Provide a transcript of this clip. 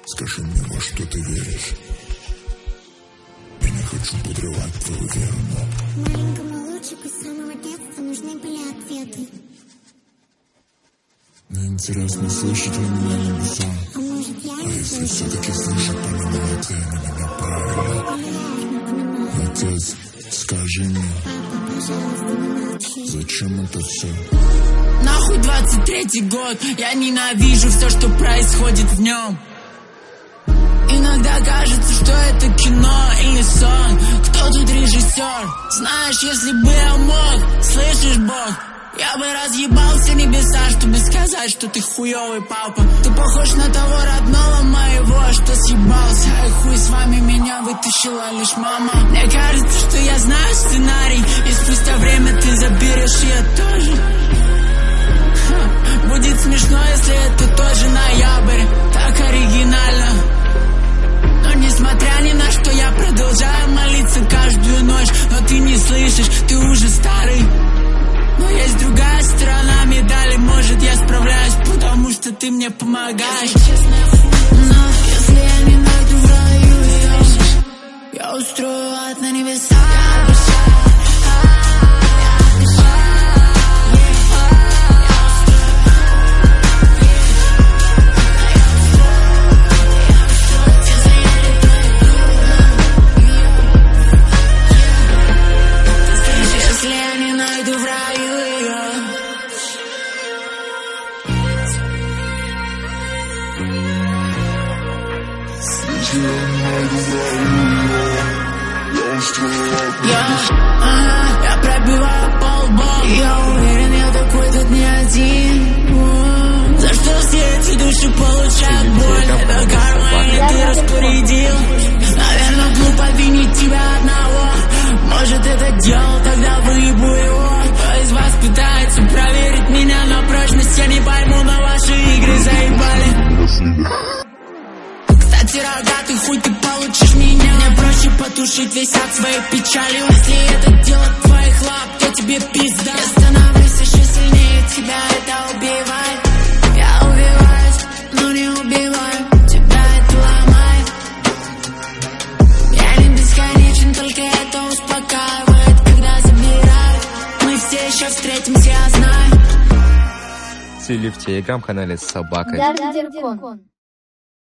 Скажи мне, во что ты веришь. Я не хочу подрывать твою веру, но маленькому лучику с самого детства нужны были ответы. мне интересно, слышит ли меня небеса. А может, я А не если слышу? все-таки слышит, понимает ли она меня правильно? Я не понимаю. Отец, скажи мне, Папа, пожалуйста, не молчи. зачем это все? Нахуй 23-й год, я ненавижу все, что происходит в нем. Иногда кажется, что это кино или сон. Кто тут режиссер? Знаешь, если бы я мог, слышишь, Бог, я бы разъебал все небеса, чтобы сказать, что ты хуёвый папа. Ты похож на того родного моего, что съебался. Ай, хуй с вами, меня вытащила лишь мама. Мне кажется, что я знаю сценарий, и спустя время ты заберешь, и я тоже. Будет смешно, если это тоже ноябрь. Так оригинально. Но несмотря ни на что, я продолжаю молиться каждую ночь. Но ты не слышишь, ты уже старый. Но есть другая сторона медали. Может, я справляюсь, потому что ты мне помогаешь. Но если я не найду в раю ее, я устрою ад на небесах. Я пробиваю полбом. Я уверен, я такой тут не один. За что все эти души получают боль? Это карма, или ты распорядил? Наверное, глупо винить тебя одного. Может, это делал, тогда выебу его. Кто из вас пытается проверить меня на прочность? Я не пойму, но ваши игры заебали. Кстати, рогатый хуй, ты получишь меня. Мне проще потушить весь ад своей печалью. Если это дело твоих лап, то тебе пизда. Я становлюсь еще сильнее тебя, это убивает. Я убиваюсь, но не убиваю. Тебя это ломает. Я не бесконечен, только это успокаивает. Когда забираю, мы все еще встретимся, я знаю. Ссылки в телеграм-канале Собака. Дардеркон.